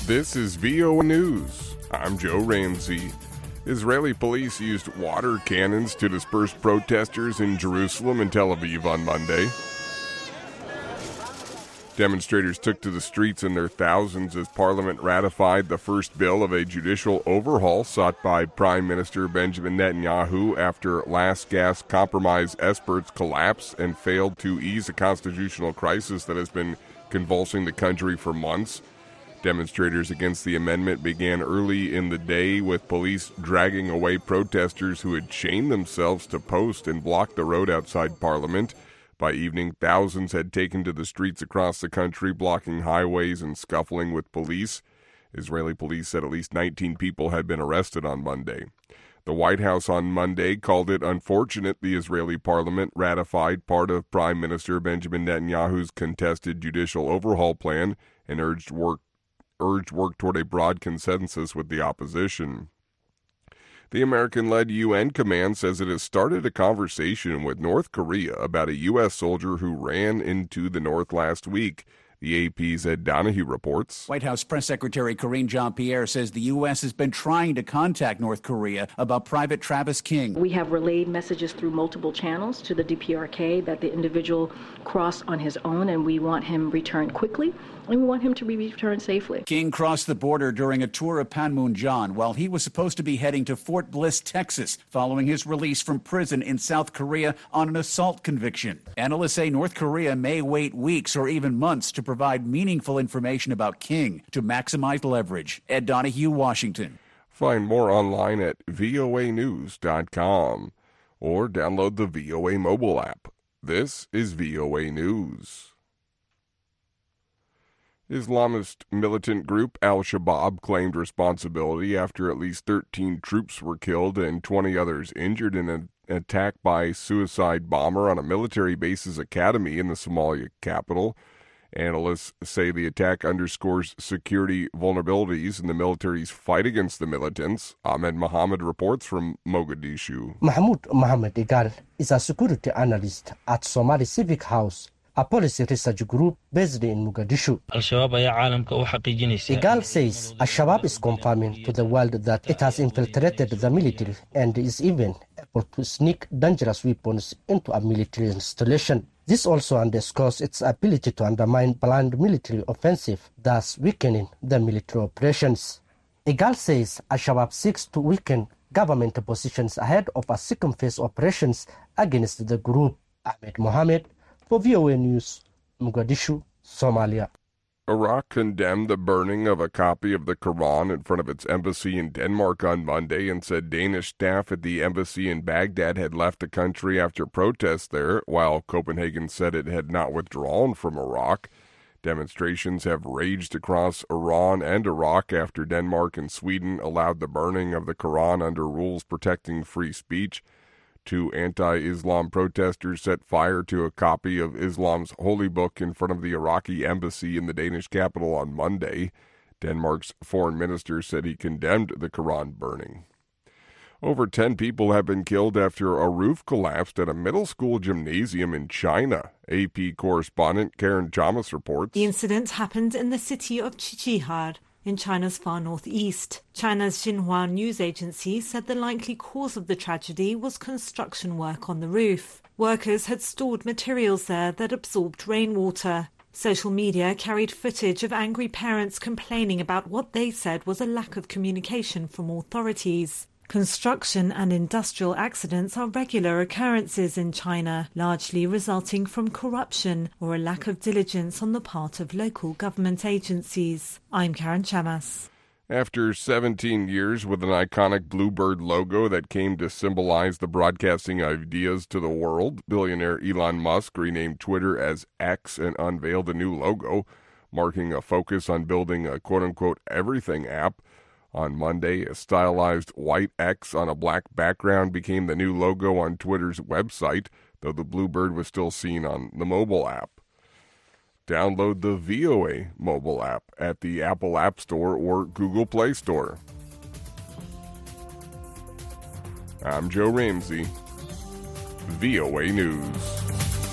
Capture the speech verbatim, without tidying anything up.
This is V O A News. I'm Joe Ramsey. Israeli police used water cannons to disperse protesters in Jerusalem and Tel Aviv on Monday. Demonstrators took to the streets in their thousands as Parliament ratified the first bill of a judicial overhaul sought by Prime Minister Benjamin Netanyahu after last-gasp compromise experts collapsed and failed to ease a constitutional crisis that has been convulsing the country for months. Demonstrators against the amendment began early in the day with police dragging away protesters who had chained themselves to posts and blocked the road outside Parliament. By evening, thousands had taken to the streets across the country, blocking highways and scuffling with police. Israeli police said at least nineteen people had been arrested on Monday. The White House on Monday called it unfortunate the Israeli parliament ratified part of Prime Minister Benjamin Netanyahu's contested judicial overhaul plan and urged work urged work toward a broad consensus with the opposition. The American-led U N command says it has started a conversation with North Korea about a U S soldier who ran into the North last week. The A P's Ed Donahue reports. White House Press Secretary Karine Jean-Pierre says the U S has been trying to contact North Korea about Private Travis King. We have relayed messages through multiple channels to the D P R K that the individual crossed on his own, and we want him returned quickly, and we want him to be returned safely. King crossed the border during a tour of Panmunjom while he was supposed to be heading to Fort Bliss, Texas, following his release from prison in South Korea on an assault conviction. Analysts say North Korea may wait weeks or even months to provide meaningful information about King to maximize leverage. Ed Donahue, Washington. Find more online at V O A news dot com or download the V O A mobile app. This is V O A News. Islamist militant group Al-Shabaab claimed responsibility after at least thirteen troops were killed and twenty others injured in an attack by a suicide bomber on a military base's academy in the Somalia capital. Analysts say the attack underscores security vulnerabilities in the military's fight against the militants. Ahmed Mohammed reports from Mogadishu. Mahmoud Mohammed Igal is a security analyst at Somali Civic House, a policy research group based in Mogadishu. Igal says Al-Shabaab is confirming to the world that it has infiltrated the military and is even able to sneak dangerous weapons into a military installation. This also underscores its ability to undermine planned military offensive, thus weakening the military operations. Igal says Al-Shabaab seeks to weaken government positions ahead of a second phase operations against the group. Ahmed Mohammed for V O A News, Mogadishu, Somalia. Iraq condemned the burning of a copy of the Quran in front of its embassy in Denmark on Monday and said Danish staff at the embassy in Baghdad had left the country after protests there, while Copenhagen said it had not withdrawn from Iraq. Demonstrations have raged across Iran and Iraq after Denmark and Sweden allowed the burning of the Quran under rules protecting free speech. Two anti-Islam protesters set fire to a copy of Islam's holy book in front of the Iraqi embassy in the Danish capital on Monday. Denmark's foreign minister said he condemned the Quran burning. Over ten people have been killed after a roof collapsed at a middle school gymnasium in China. A P correspondent Karen Thomas reports. The incident happened in the city of Qiqihar, in China's far northeast. China's Xinhua news agency said the likely cause of the tragedy was construction work on the roof. Workers had stored materials there that absorbed rainwater. Social media carried footage of angry parents complaining about what they said was a lack of communication from authorities. Construction and industrial accidents are regular occurrences in China, largely resulting from corruption or a lack of diligence on the part of local government agencies. I'm Karen Chamas. After seventeen years with an iconic bluebird logo that came to symbolize the broadcasting ideas to the world, billionaire Elon Musk renamed Twitter as X and unveiled a new logo, marking a focus on building a quote-unquote everything app. On Monday, a stylized white X on a black background became the new logo on Twitter's website, though the bluebird was still seen on the mobile app. Download the V O A mobile app at the Apple App Store or Google Play Store. I'm Joe Ramsey, V O A News.